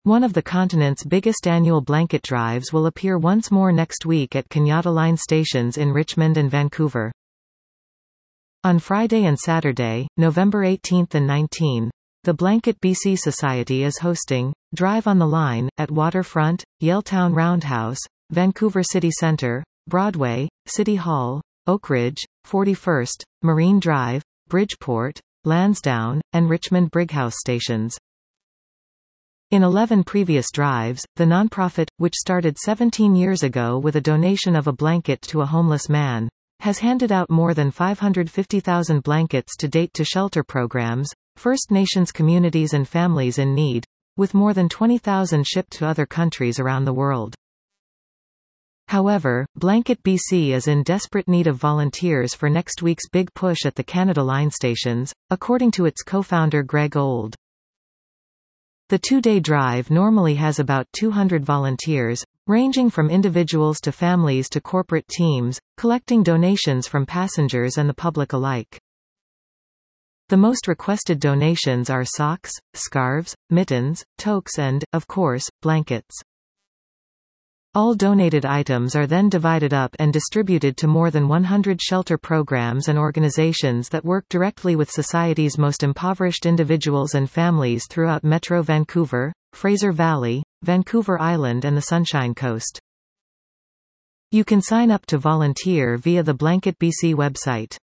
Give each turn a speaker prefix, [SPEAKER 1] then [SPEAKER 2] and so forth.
[SPEAKER 1] One of the continent's biggest annual blanket drives will appear once more next week at Kenyatta Line stations in Richmond and Vancouver. On Friday and Saturday, November 18 and 19, the Blanket BC Society is hosting Drive on the Line at Waterfront, Yaletown Roundhouse, Vancouver City Centre, Broadway, City Hall, Oakridge, 41st, Marine Drive, Bridgeport, Lansdowne, and Richmond Brighouse stations. In 11 previous drives, the nonprofit, which started 17 years ago with a donation of a blanket to a homeless man, has handed out more than 550,000 blankets to date to shelter programs, First Nations communities and families in need, with more than 20,000 shipped to other countries around the world. However, Blanket BC is in desperate need of volunteers for next week's big push at the Canada Line stations, according to its co-founder Greg Old. The two-day drive normally has about 200 volunteers, ranging from individuals to families to corporate teams, collecting donations from passengers and the public alike. The most requested donations are socks, scarves, mittens, toques and, of course, blankets. All donated items are then divided up and distributed to more than 100 shelter programs and organizations that work directly with society's most impoverished individuals and families throughout Metro Vancouver, Fraser Valley, Vancouver Island and the Sunshine Coast. You can sign up to volunteer via the Blanket BC website.